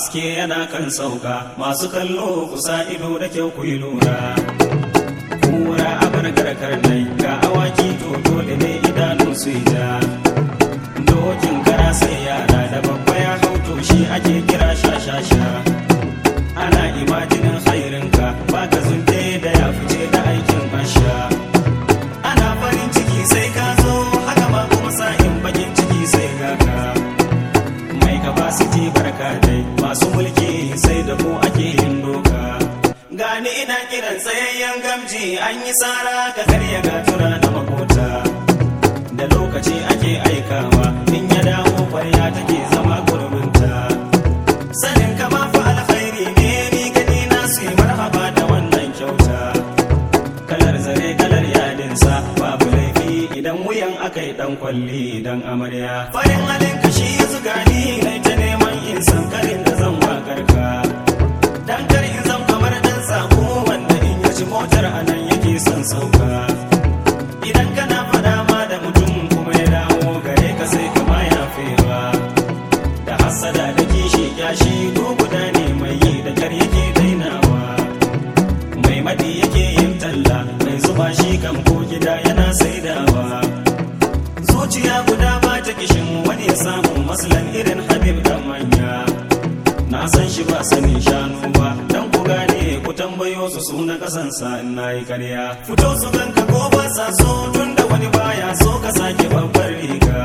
haske yana kan sauka, masu kallo kusa ido da kyau ku yi lura. Kura abar garkar nai ga awaki to dole ne idanu su yi ja. Dokin kara sai yara da babba ya hauto shi ake kira sha-sha-sha. Ana imajinin khairinka ba ka zunte da ya fice da aikin asha. Ana farin ciki sai ka zo haka ba kuma sa'in bakin ciki sai ga ka. Mai capacity barka dai masu mulki sai da ku ake yin doka. Gani ina kiran tsayayyen gamji an yi tsara ka karya gatura na makota. Da lokaci ake aikawa in ya dawo kwarya take zama gurbinta. Sanin ka ma fa alkhairi ne ni gani na su yi marhaba da wannan kyauta. Kalar zare kalar yadinsa babu laifi idan wuyan aka yi dan kwalli dan amarya. Farin halin ka shi ya zuga ni na ta neman in san karin da zan wakar ka. Dan kar in zan kamar dan sako wanda in ya ci motar anan yake son sauka. Idan kana fada ma da mutum kuma ya dawo gare ka sai ka ma yafewa. Da hasada da kishi kyashi guda ne mai yi da kar yake dainawa. Mai madi yake yin talla mai zuba shi kan ko gida yana saidawa. Zuciya guda ba ta kishin wani ya samu maslan irin Habib dan manya. Na san shi ba sanin shanu ba dan ku gane ku tambayo su suna kasansa in nayi karya. Fito su ganka ko ba sa so tunda wani baya so ka sake babbar riga.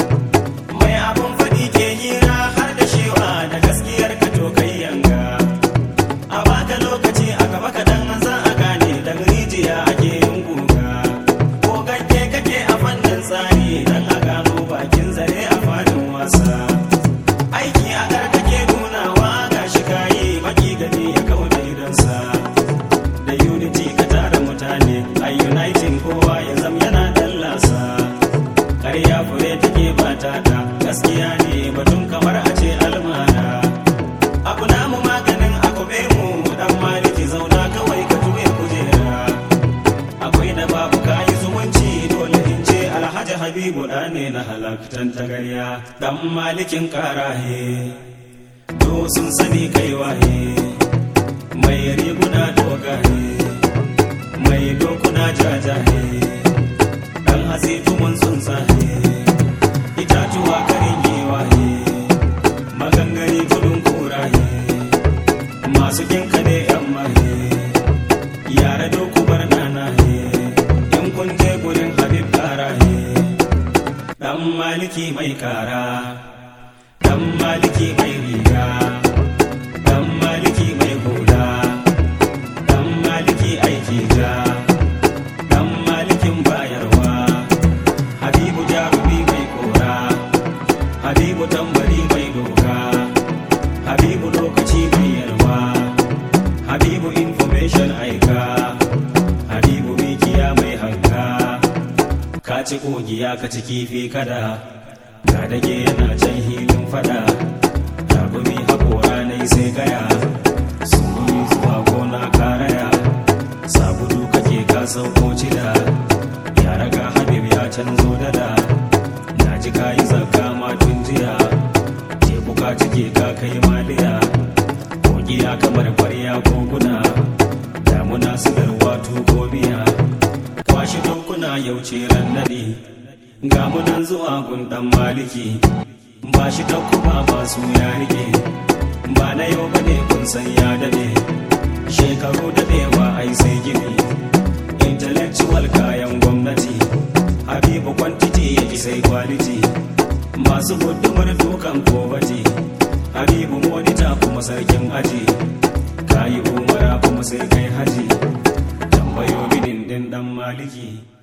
Mai abun faɗi ke hira har da shewa da gaskiyar ka to kai yanga. A baka lokaci a gaba kaɗan za a gane dan rijiya ake yin guga. Ko gagge kake a fannin tsari dan a gano bakin zare a fadin wasa. Aiki a karkake nunawa ga shi kayi maki gani ya kawo daidansa. Da unity ka tara mutane a uniting kowa ya zam yana dallasa. Karya fure take bata ta gaskiya ne batun kamar a ce almara. Abu namu maganin akobe mu dan maliki zauna kawai ka tuwe kujera. Akwai da babu kayi zumunci dole in ce Alhaji Habibu da ne na halaktan tagarya. Dan malikin karahe do sun sani kai waye. Mai riguna dogaye mai dokuna jajaye. Dan hasitu mun sun sahe itatuwa karin giwaye. Magangari gudun kuraye masu kinka ne yan mahe. Yara doku bar nanaye in kun je gurin Habib karaye. Dan maliki mai kara dan maliki mai riga. Dan maliki mai hula dan maliki aiki ja. Dan malikin bayarwa Habibu jarumi mai kora. Habibu tambari mai doka. Habibu lokaci mai yalwa. Habibu information aika. Habibu mikiya mai hanka. Ka ci kogiya ka ci kifi kada. Ga dage yana can hilin fada. Tagumi haƙora nai sai gaya. Sungumi zuwa gona karaya. Sabudu kake ka sauko cida. Ya raga Habib ya canzo dada. Na ji kayi zakka ma tun jiya. Teku ka cike ka kai maliya. Kogiya kamar kwarya koguna. Damuna sigar watu ko biya. Kwashi dokuna yau ce rannadi. Ga munan zuwa gun dan maliki. Ba shi takuba masu ya rike. Ba na yau bane kun san ya dade. Shekaru dadewa ai sai gini. Intellectual kayan gwamnati. Habibu quantity yake sai quality. Masu gudumar dukan kobati. Habibu monita kuma sarkin aji. Kayi umara kuma sai kai haji. Tambayo bidin din dan maliki.